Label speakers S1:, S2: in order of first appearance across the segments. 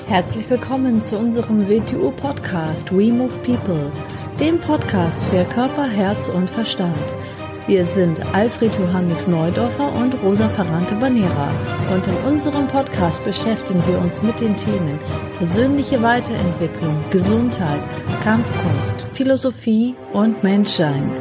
S1: Herzlich willkommen zu unserem WTU-Podcast We Move People, dem Podcast für Körper, Herz und Verstand. Wir sind Alfred Johannes Neudorfer und Rosa Ferrante-Banera und in unserem Podcast beschäftigen wir uns mit den Themen persönliche Weiterentwicklung, Gesundheit, Kampfkunst, Philosophie und Menschsein.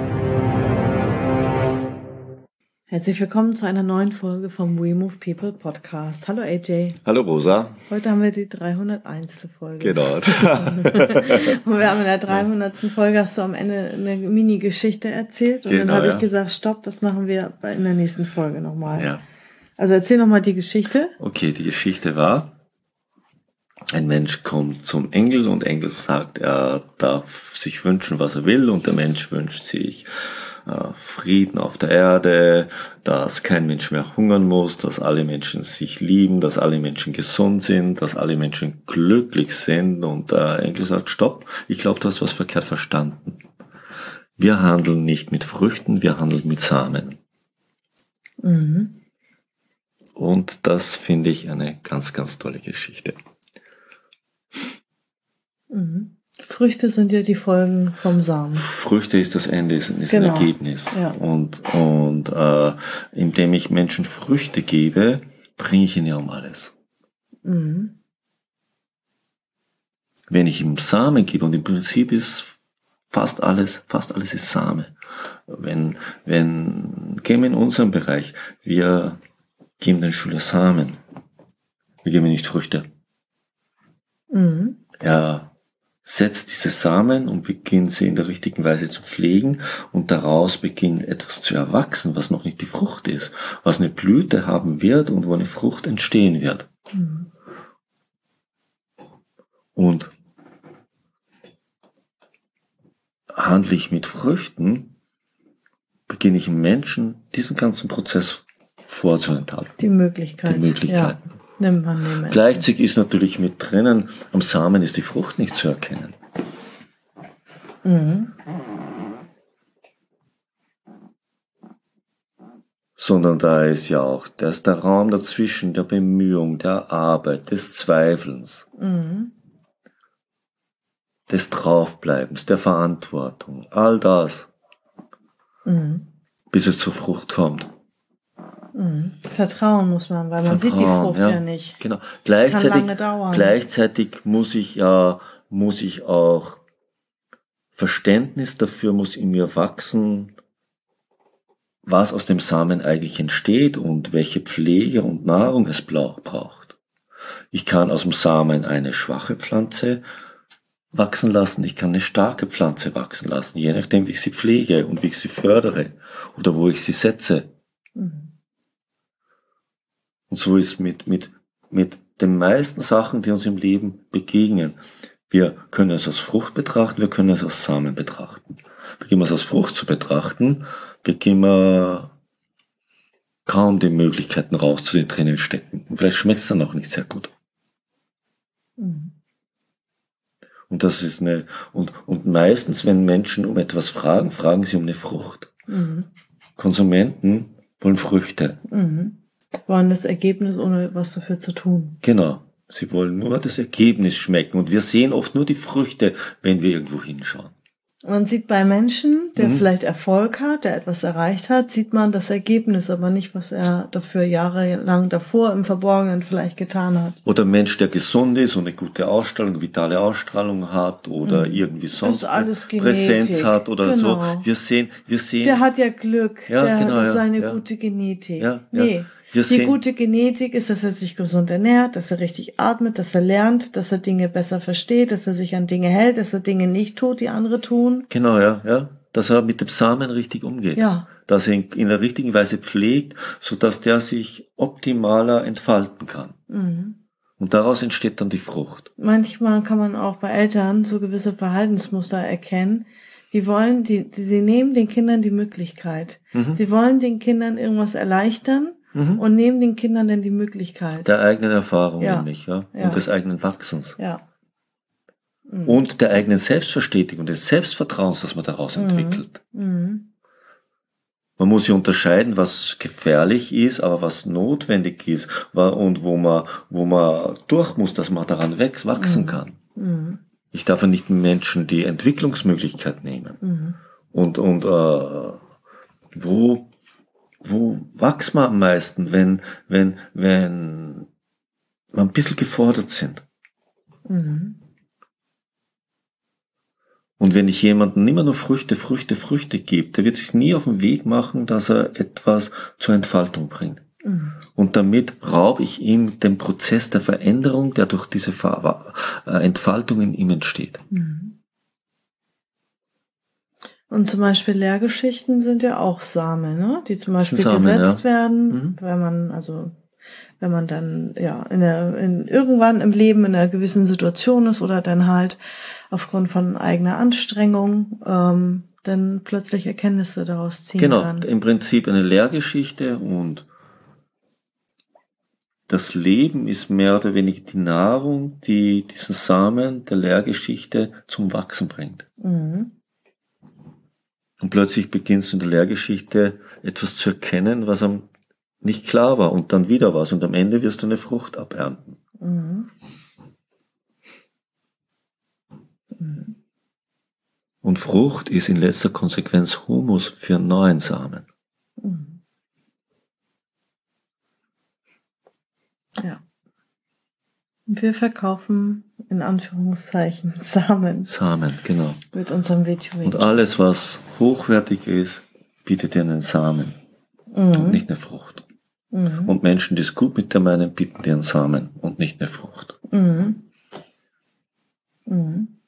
S1: Herzlich willkommen zu einer neuen Folge vom We Move People Podcast. Hallo AJ.
S2: Hallo Rosa.
S1: Heute haben wir die 301. Folge.
S2: Genau.
S1: Und wir haben in der 300. Folge, hast du am Ende eine Mini-Geschichte erzählt. Und
S2: genau,
S1: dann habe ich gesagt, stopp, das machen wir in der nächsten Folge nochmal.
S2: Ja.
S1: Also erzähl nochmal die Geschichte.
S2: Okay, die Geschichte war, ein Mensch kommt zum Engel und Engel sagt, er darf sich wünschen, was er will, und der Mensch wünscht sich Frieden auf der Erde, dass kein Mensch mehr hungern muss, dass alle Menschen sich lieben, dass alle Menschen gesund sind, dass alle Menschen glücklich sind. Und der Engel sagt, stopp, ich glaube, du hast was verkehrt verstanden. Wir handeln nicht mit Früchten, wir handeln mit Samen.
S1: Mhm.
S2: Und das finde ich eine ganz, ganz tolle Geschichte.
S1: Mhm. Früchte sind ja die Folgen vom Samen.
S2: Früchte ist das Ende, ist
S1: Genau.
S2: ein Ergebnis.
S1: Ja.
S2: Und indem ich Menschen Früchte gebe, bringe ich ihnen ja um alles.
S1: Mhm.
S2: Wenn ich ihm Samen gebe, und im Prinzip ist fast alles ist Same. Gehen wir in unserem Bereich, wir geben den Schüler Samen. Wir geben nicht Früchte.
S1: Mhm.
S2: Er setzt diese Samen und beginnt sie in der richtigen Weise zu pflegen, und daraus beginnt etwas zu erwachsen, was noch nicht die Frucht ist, was eine Blüte haben wird und wo eine Frucht entstehen wird.
S1: Mhm.
S2: Und handle ich mit Früchten, beginne ich im Menschen diesen ganzen Prozess vorzuenthalten.
S1: Die Möglichkeit.
S2: Ja.
S1: Nimmt man den Menschen.
S2: Gleichzeitig ist natürlich mit drinnen, am Samen ist die Frucht nicht zu erkennen.
S1: Mhm.
S2: Sondern da ist ja auch, da ist der Raum dazwischen, der Bemühung, der Arbeit, des Zweifelns, des Draufbleibens, der Verantwortung, all das, bis es zur Frucht kommt.
S1: Vertrauen muss man, weil man sieht die Frucht ja nicht.
S2: Genau.
S1: Kann lange dauern.
S2: Gleichzeitig muss ich auch Verständnis dafür muss in mir wachsen, was aus dem Samen eigentlich entsteht und welche Pflege und Nahrung es braucht. Ich kann aus dem Samen eine schwache Pflanze wachsen lassen, ich kann eine starke Pflanze wachsen lassen, je nachdem, wie ich sie pflege und wie ich sie fördere oder wo ich sie setze. Und so ist mit den meisten Sachen, die uns im Leben begegnen. Wir können es als Frucht betrachten, wir können es als Samen betrachten. Beginnen wir es als Frucht zu betrachten, beginnen wir kaum die Möglichkeiten raus zu den drinnen stecken. Und vielleicht schmeckt es dann auch nicht sehr gut. Und das ist und meistens, wenn Menschen um etwas fragen, fragen sie um eine Frucht. Konsumenten wollen Früchte.
S1: Wollen das Ergebnis, ohne was dafür zu tun.
S2: Genau. Sie wollen nur das Ergebnis schmecken. Und wir sehen oft nur die Früchte, wenn wir irgendwo hinschauen.
S1: Man sieht bei Menschen, der vielleicht Erfolg hat, der etwas erreicht hat, sieht man das Ergebnis, aber nicht, was er dafür jahrelang davor im Verborgenen vielleicht getan hat.
S2: Oder ein Mensch, der gesund ist und eine gute Ausstrahlung, vitale Ausstrahlung hat oder irgendwie sonst Präsenz hat oder so. Wir sehen.
S1: Der hat ja Glück. Das ist eine gute Genetik. Die gute Genetik ist, dass er sich gesund ernährt, dass er richtig atmet, dass er lernt, dass er Dinge besser versteht, dass er sich an Dinge hält, dass er Dinge nicht tut, die andere tun.
S2: Genau, ja. Dass er mit dem Samen richtig umgeht.
S1: Ja.
S2: Dass er ihn in der richtigen Weise pflegt, sodass der sich optimaler entfalten kann. Und daraus entsteht dann die Frucht.
S1: Manchmal kann man auch bei Eltern so gewisse Verhaltensmuster erkennen. Sie nehmen den Kindern die Möglichkeit. Sie wollen den Kindern irgendwas erleichtern. Und nehmen den Kindern dann die Möglichkeit.
S2: Der eigenen Erfahrung nämlich, und des eigenen Wachsens.
S1: Ja.
S2: Und der eigenen Selbstverstetigung, des Selbstvertrauens, das man daraus entwickelt. Man muss ja unterscheiden, was gefährlich ist, aber was notwendig ist und wo man durch muss, dass man daran wachsen kann.
S1: Mhm.
S2: Ich darf ja nicht Menschen die Entwicklungsmöglichkeit nehmen.
S1: Mhm.
S2: Und wo wächst man am meisten, wenn wir ein bisschen gefordert sind?
S1: Mhm.
S2: Und wenn ich jemandem immer nur Früchte gebe, der wird sich nie auf den Weg machen, dass er etwas zur Entfaltung bringt.
S1: Mhm.
S2: Und damit raube ich ihm den Prozess der Veränderung, der durch diese Entfaltung in ihm entsteht.
S1: Mhm. Und zum Beispiel Lehrgeschichten sind ja auch Samen, ne? Die zum Beispiel
S2: Samen,
S1: gesetzt werden,
S2: Mhm.
S1: wenn man dann irgendwann im Leben in einer gewissen Situation ist oder dann halt aufgrund von eigener Anstrengung dann plötzlich Erkenntnisse daraus ziehen kann.
S2: Genau, im Prinzip eine Lehrgeschichte, und das Leben ist mehr oder weniger die Nahrung, die diesen Samen der Lehrgeschichte zum Wachsen bringt.
S1: Mhm.
S2: Und plötzlich beginnst du in der Lehrgeschichte etwas zu erkennen, was am nicht klar war, und dann wieder was, und am Ende wirst du eine Frucht abernten.
S1: Mhm. Mhm.
S2: Und Frucht ist in letzter Konsequenz Humus für neuen Samen.
S1: Mhm. Ja. Wir verkaufen in Anführungszeichen Samen
S2: Samen, genau.
S1: mit unserem WTO.
S2: Und alles, was hochwertig ist, bietet dir einen Samen und nicht eine Frucht.
S1: Mhm.
S2: Und Menschen, die es gut mit dir meinen, bieten dir einen Samen und nicht eine Frucht.
S1: Mhm. Mhm.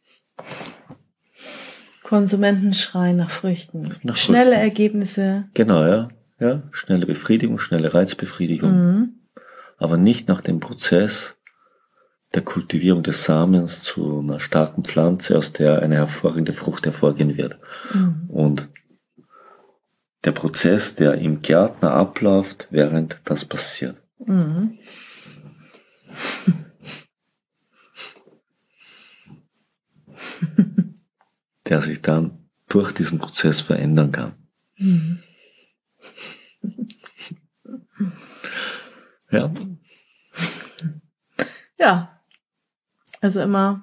S1: Konsumenten schreien nach Früchten.
S2: Nach
S1: Schnelle
S2: Früchten.
S1: Ergebnisse.
S2: Genau, ja. Ja, schnelle Befriedigung, schnelle Reizbefriedigung.
S1: Mhm.
S2: Aber nicht nach dem Prozess der Kultivierung des Samens zu einer starken Pflanze, aus der eine hervorragende Frucht hervorgehen wird.
S1: Mhm.
S2: Und der Prozess, der im Gärtner abläuft, während das passiert.
S1: Mhm.
S2: Der sich dann durch diesen Prozess verändern kann.
S1: Mhm.
S2: Ja.
S1: Ja. Also immer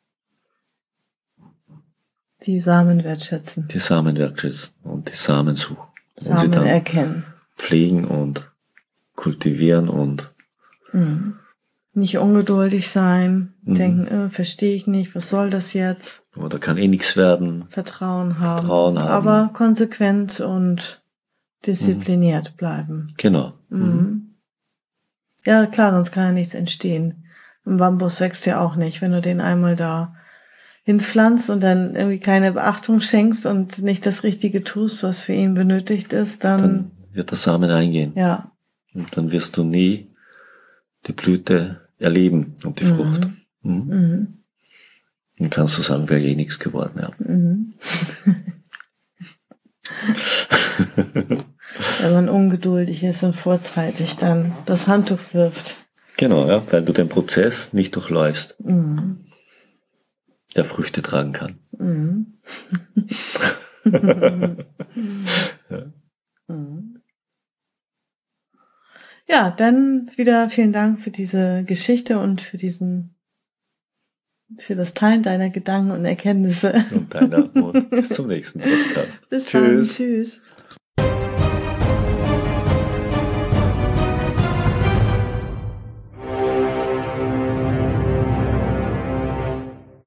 S1: die Samen wertschätzen.
S2: Die Samen wertschätzen und die Samen suchen. Und
S1: Samen
S2: sie dann
S1: erkennen.
S2: pflegen und kultivieren und
S1: Nicht ungeduldig sein,
S2: Mhm.
S1: denken, verstehe ich nicht, was soll das jetzt?
S2: oder kann eh nichts werden.
S1: Vertrauen haben.
S2: Vertrauen haben.
S1: Aber konsequent und diszipliniert bleiben.
S2: Genau.
S1: Mhm. Ja, klar, sonst kann ja nichts entstehen. Ein Bambus wächst ja auch nicht, wenn du den einmal da hinpflanzt und dann irgendwie keine Beachtung schenkst und nicht das Richtige tust, was für ihn benötigt ist,
S2: Dann wird der Samen eingehen.
S1: ja.
S2: Und dann wirst du nie die Blüte erleben und die Frucht. Mhm.
S1: Mhm.
S2: Dann kannst du sagen, wäre eh nichts geworden. Ja.
S1: Mhm. Wenn man ungeduldig ist und vorzeitig dann das Handtuch wirft.
S2: Genau, ja, weil du den Prozess nicht durchläufst,
S1: Mhm.
S2: der Früchte tragen kann.
S1: Mhm. Mhm. Ja, dann wieder vielen Dank für diese Geschichte und für das Teilen deiner Gedanken und Erkenntnisse.
S2: Und deiner Mut. Bis zum nächsten Podcast.
S1: Bis dann.
S2: Tschüss.
S1: Tschüss.